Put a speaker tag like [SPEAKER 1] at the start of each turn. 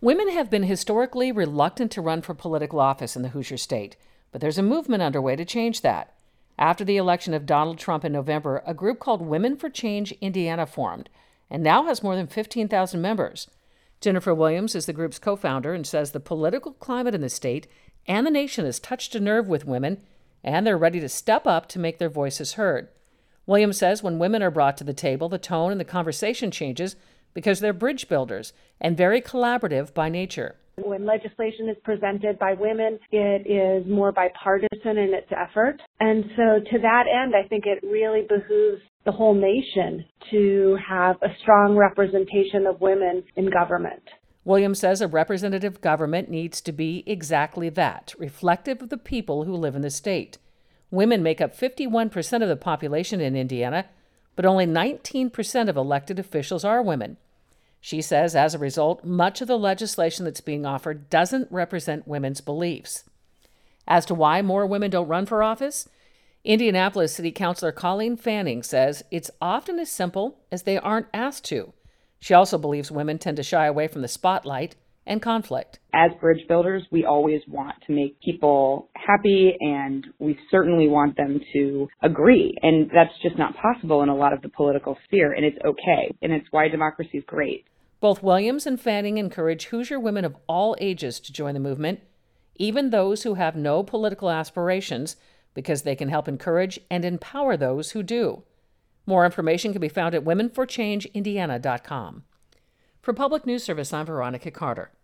[SPEAKER 1] Women have been historically reluctant to run for political office in the Hoosier State, but there's a movement underway to change that. After the election of Donald Trump in November, a group called Women for Change Indiana formed, and now has more than 15,000 members. Jennifer Williams is the group's co-founder and says the political climate in the state and the nation has touched a nerve with women, and they're ready to step up to make their voices heard. Williams says when women are brought to the table, the tone and the conversation changes because they're bridge builders and very collaborative by nature.
[SPEAKER 2] When legislation is presented by women, it is more bipartisan in its effort. And so to that end, I think it really behooves the whole nation to have a strong representation of women in government.
[SPEAKER 1] Williams says a representative government needs to be exactly that, reflective of the people who live in the state. Women make up 51% of the population in Indiana, but only 19% of elected officials are women. She says, as a result, much of the legislation that's being offered doesn't represent women's beliefs. As to why more women don't run for office, Indianapolis City Councilor Colleen Fanning says it's often as simple as they aren't asked to. She also believes women tend to shy away from the spotlight and conflict.
[SPEAKER 3] As bridge builders, we always want to make people happy, and we certainly want them to agree. And that's just not possible in a lot of the political sphere, and it's okay. And it's why democracy is great.
[SPEAKER 1] Both Williams and Fanning encourage Hoosier women of all ages to join the movement, even those who have no political aspirations, because they can help encourage and empower those who do. More information can be found at womenforchangeindiana.com. For Public News Service, I'm Veronica Carter.